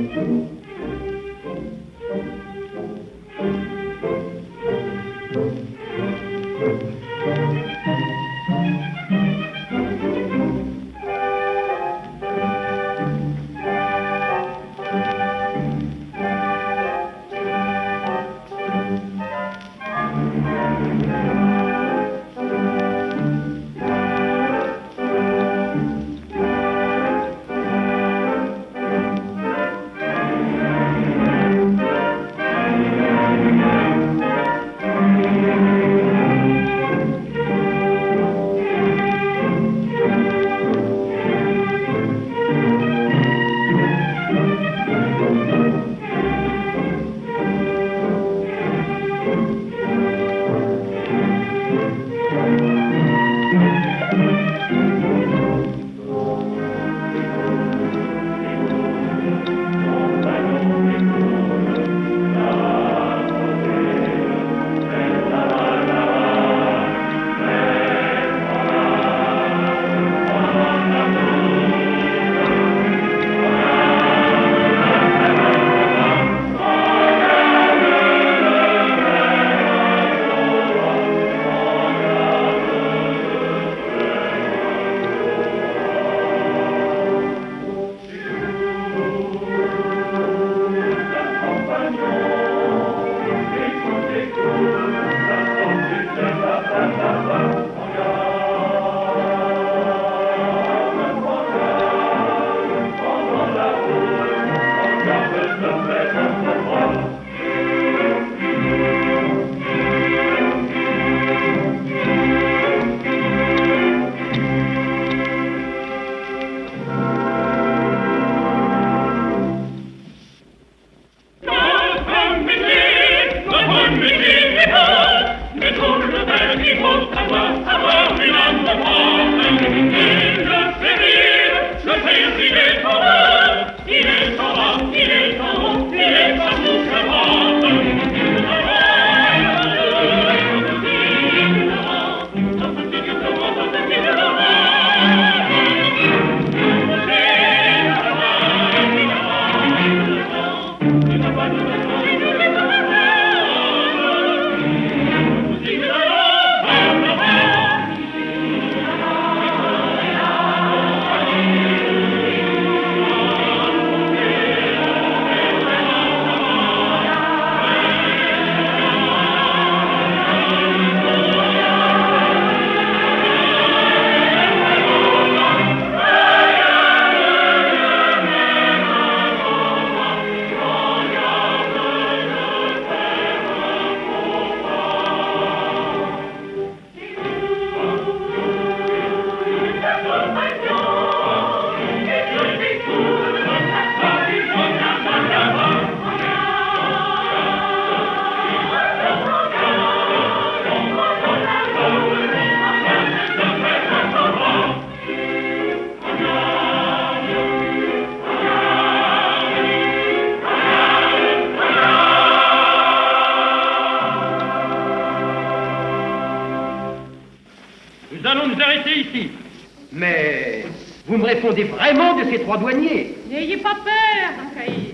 Mais vous me répondez vraiment de ces 3 douaniers? N'ayez pas peur, Don Caïr.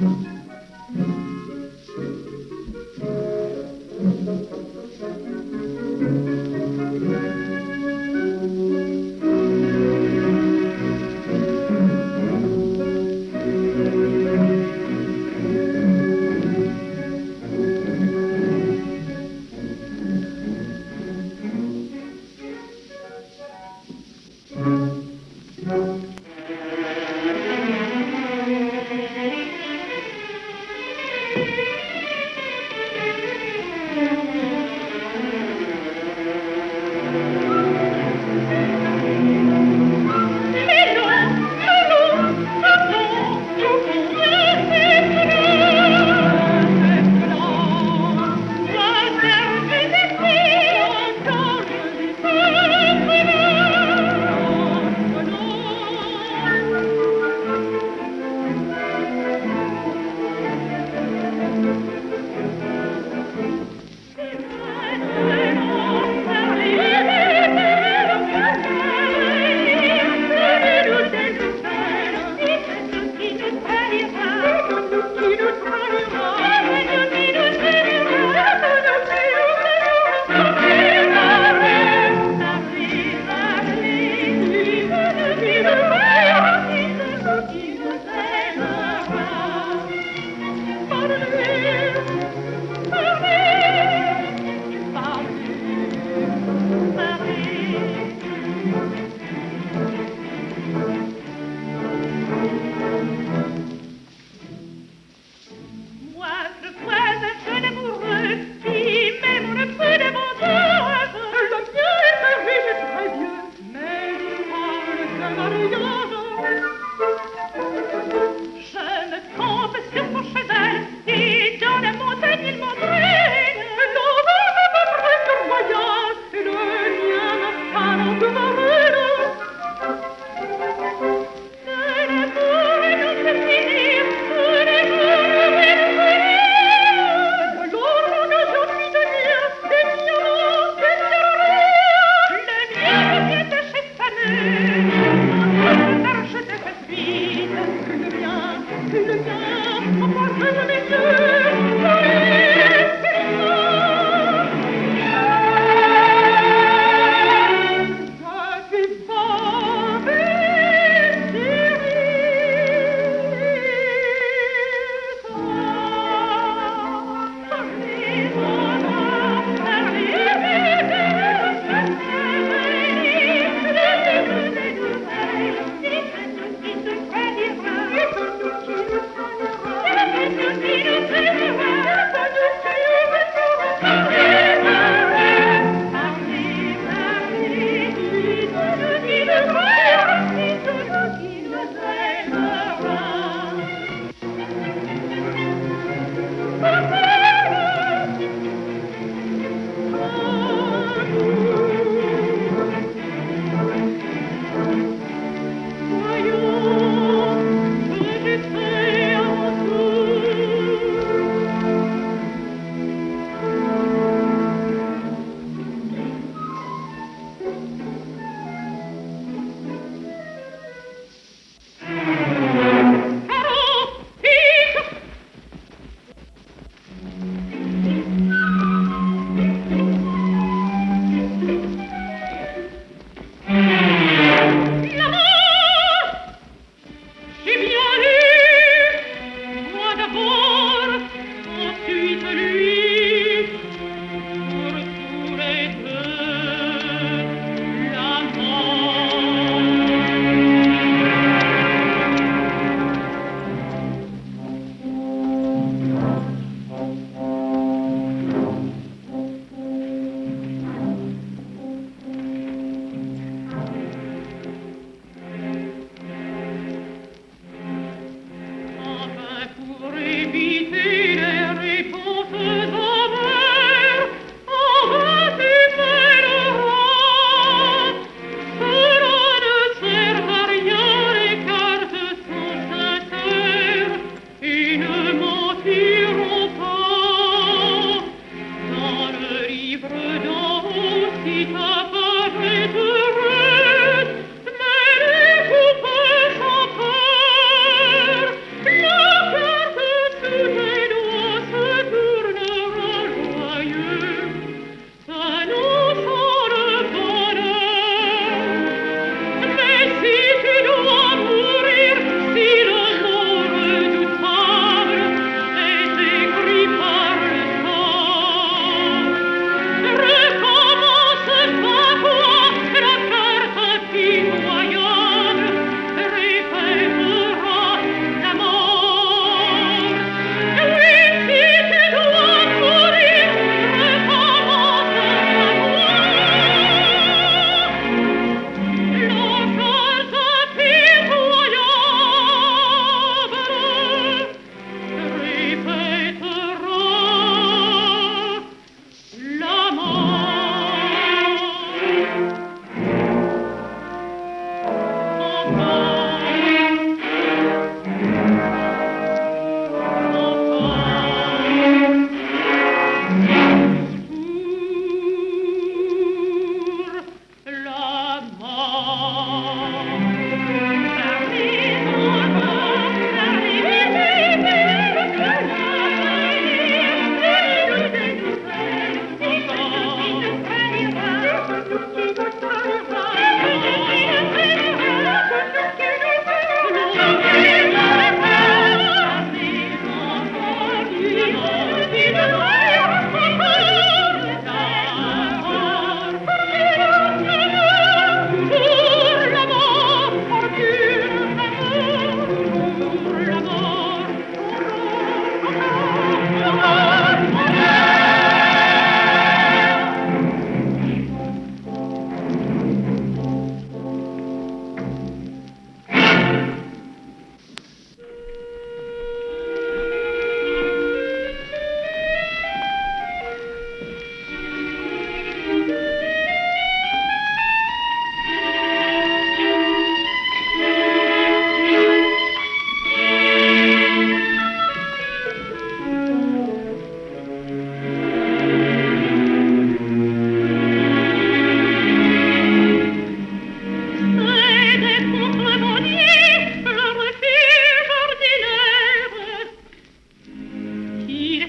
Baby.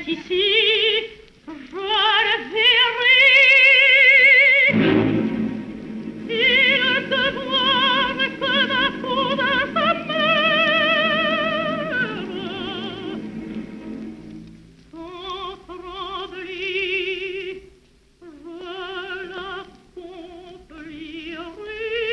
qu'ici, je le verrai. Il devoir est la peau de sa mère. Sans trembler, je la complierai.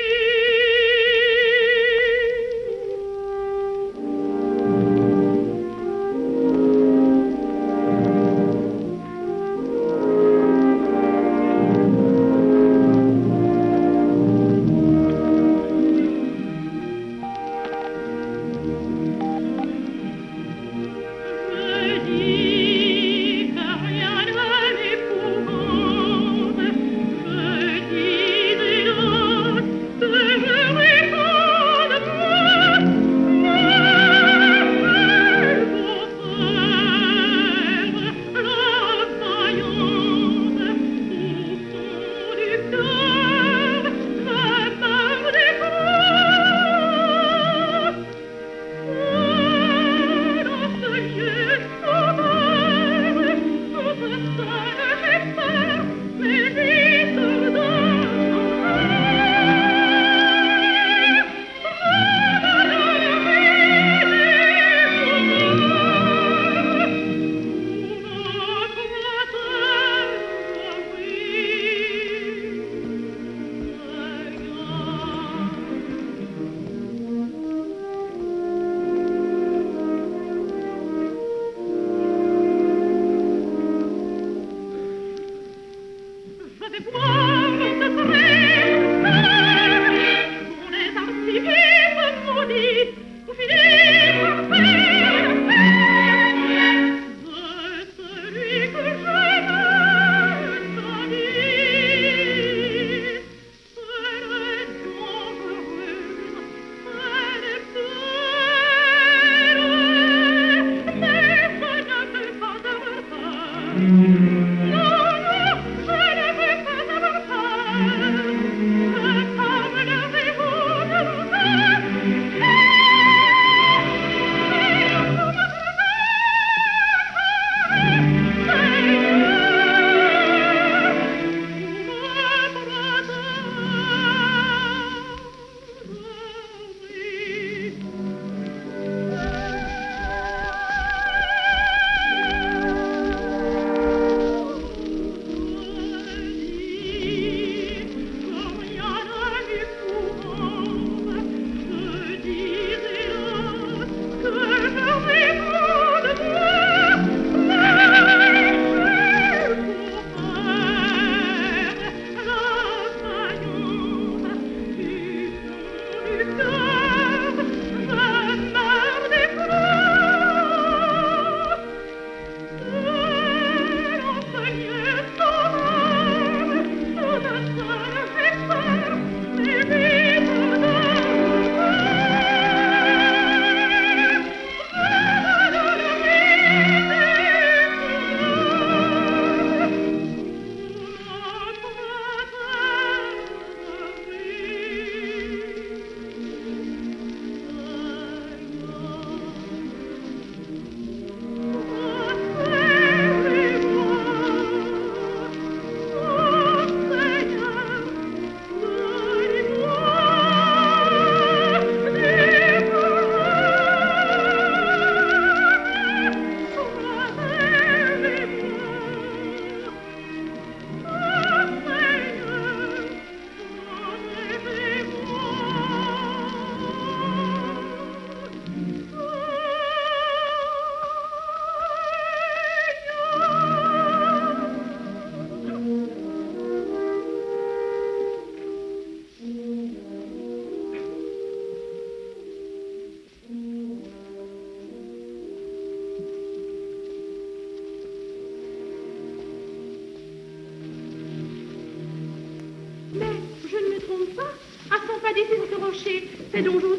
C'est donc José.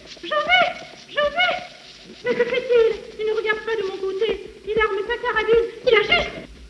José. Mais que fait-il? Il ne regarde pas de mon côté. Il arme sa carabine. Il a juste...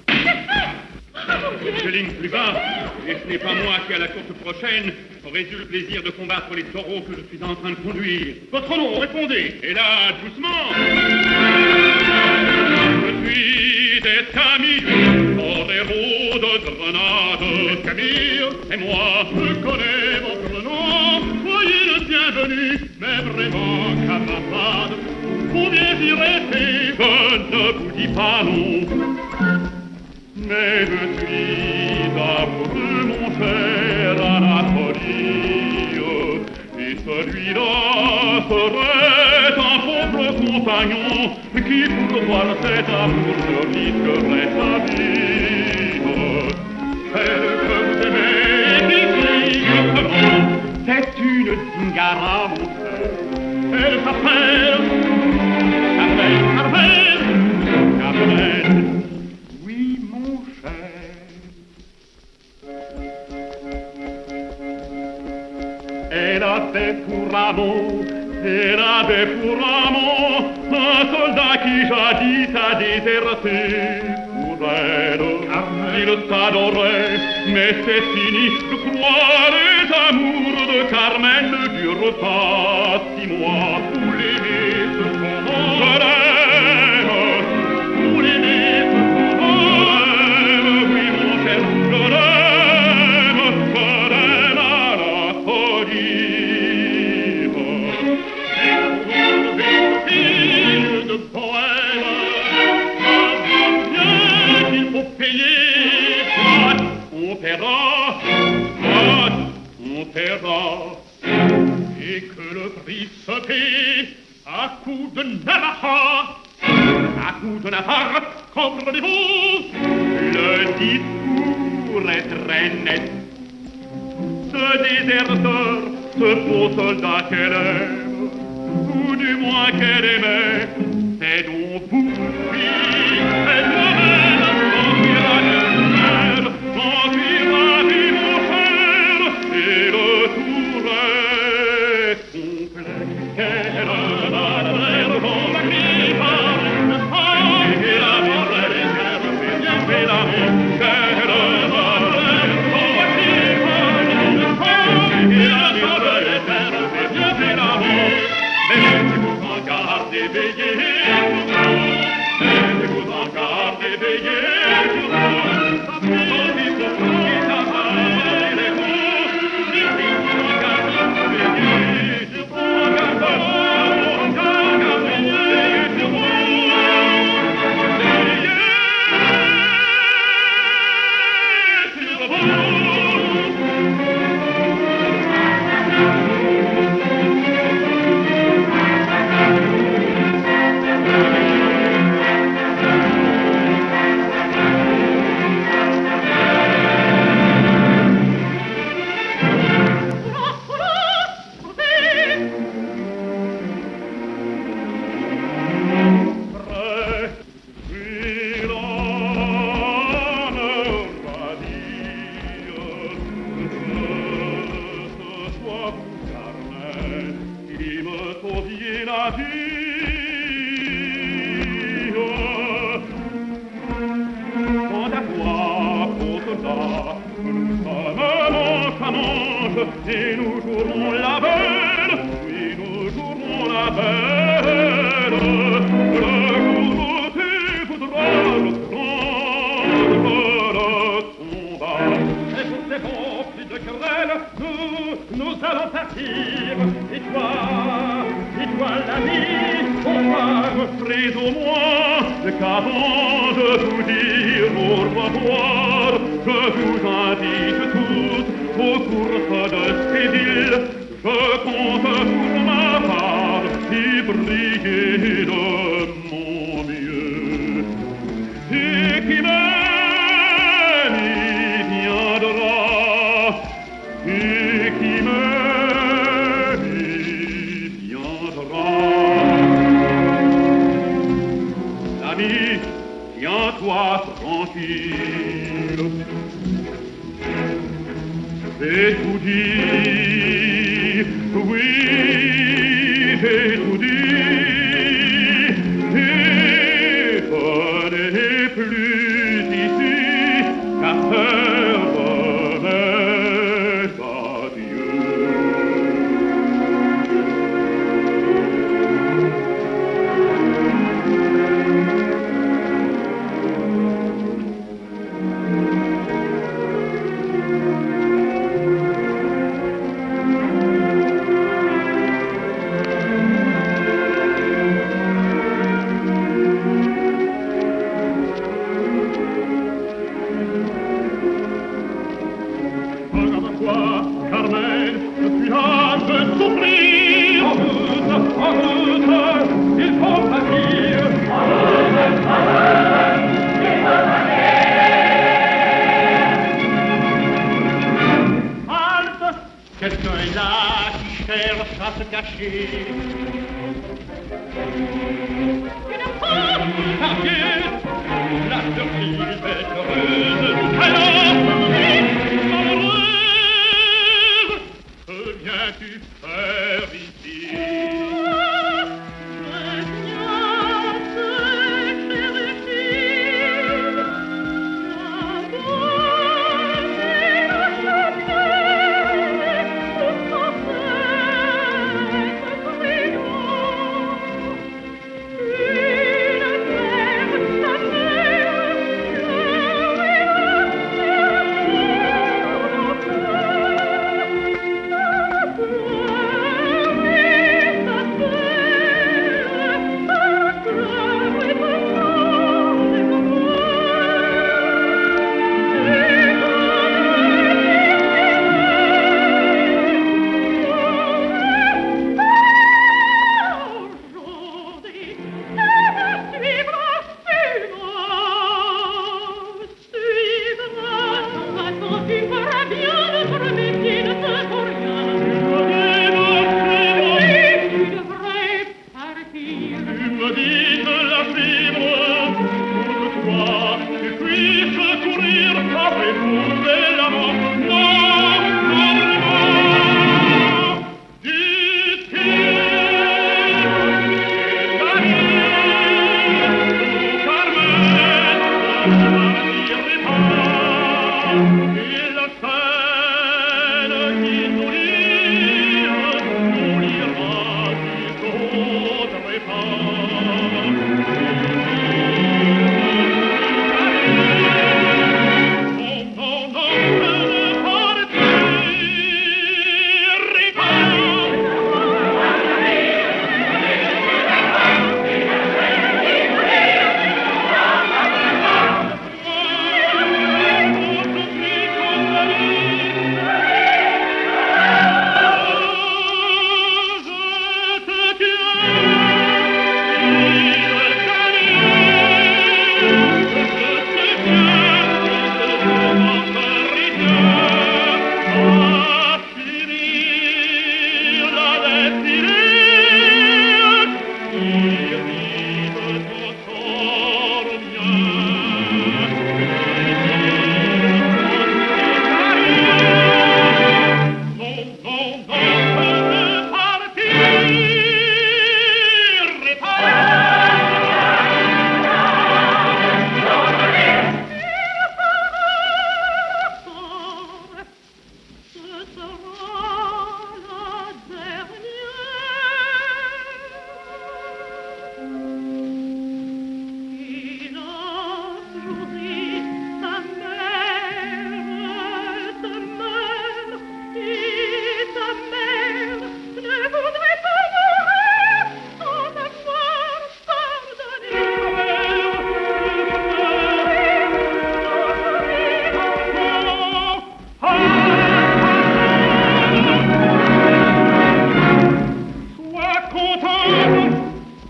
Je plus bas. Et ce n'est pas moi qui, à la course prochaine, aurais eu le plaisir de combattre les taureaux que je suis en train de conduire. Votre nom, répondez. Et là, doucement. Je suis des amis, Torero de Grenade. Camille, c'est moi, je connais votre nom. Soyez le bienvenu, mais vraiment camarade, vous bien y rester, je ne vous dis pas non. Mais je suis amoureux, mon cher Anatolie, et celui-là serait un pauvre compagnon qui, pour voir cet amour, risquerait sa vie. Celle que vous aimez, dites-lui comment, c'est une zingara, mon cher. Elle s'appelle Carmel. Oui, mon cher. Elle avait pour amant un soldat qui jadis a déserté pour elle. Il s'adorait, mais c'est fini. Je crois les amours de Carmen ne durent pas 6 mois. Pour l'aimer, ce sont je l'aime. Pour l'aimer, ce sont je l'aime. Oui, mon cher, je l'aime à la folie. Et de poème, bien qu'il faut payer, on paiera, on paiera, et que le prix se paie à coup de Navarre, comprenez-vous? Le discours est très net. Ce déserteur, ce faux soldat qu'elle aime, ou du moins qu'elle aimait, c'est donc vous, oui, c'est moi-même, j'en suis ravi, mon cher, et le tour est complet. Quelle madrère, dans la crie par le sang, et la morale est bien fait l'amour. Quelle madrère, dans la crie par le sang, et la morale est bien fait l'amour. Mettez-vous en garde, éveillez, mettez-vous en garde, éveillez, et nous jouerons la belle, oui, nous jouerons la belle. Le jour où tu voudras le combat. C'est bon, plus de querelle, nous allons partir. Et toi, l'ami, on va refrayer au moins, qu'avant de vous dire au revoir, je vous invite tous aux courses de ces villes, je compte pour ma part y briller de mon mieux. Et qui m'aime y viendra, et qui m'aime y viendra. L'ami, tiens-toi tranquille. J'ai tout dit, oui, j'ai tout dit, et venez plus ici, car faire remède à Dieu. cherche à se cacher. Une femme! Par Dieu, la surprise est heureuse. Alors, malheureuse, que viens-tu faire ici?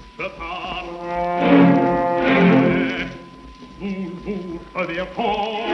Vous, des enfants,